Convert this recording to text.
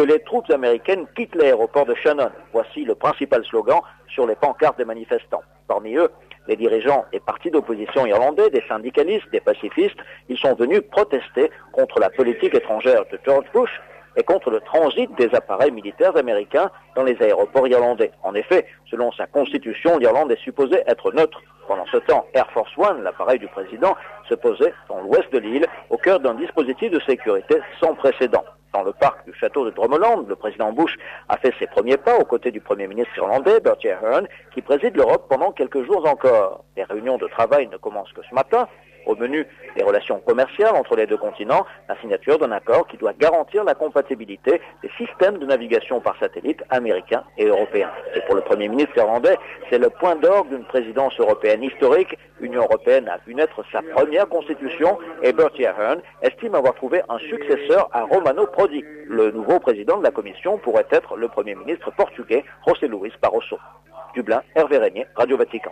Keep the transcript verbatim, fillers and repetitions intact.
que les troupes américaines quittent l'aéroport de Shannon. Voici le principal slogan sur les pancartes des manifestants. Parmi eux, les dirigeants des partis d'opposition irlandais, des syndicalistes, des pacifistes, ils sont venus protester contre la politique étrangère de George Bush et contre le transit des appareils militaires américains dans les aéroports irlandais. En effet, selon sa constitution, l'Irlande est supposée être neutre. Pendant ce temps, Air Force One, l'appareil du président, se posait dans l'ouest de l'île, au cœur d'un dispositif de sécurité sans précédent. Dans le parc du château de Drummoland, le président Bush a fait ses premiers pas aux côtés du premier ministre irlandais, Bertie Ahern, qui préside l'Europe pendant quelques jours encore. Les réunions de travail ne commencent que ce matin. Au menu, les relations commerciales entre les deux continents, la signature d'un accord qui doit garantir la compatibilité des systèmes de navigation par satellite américains et européens. Et pour le Premier ministre irlandais, c'est le point d'orgue d'une présidence européenne historique. L'Union européenne a vu naître sa première constitution et Bertie Ahern estime avoir trouvé un successeur à Romano Prodi. Le nouveau président de la Commission pourrait être le Premier ministre portugais José Luís Barroso. Dublin, Hervé Régnier, Radio Vatican.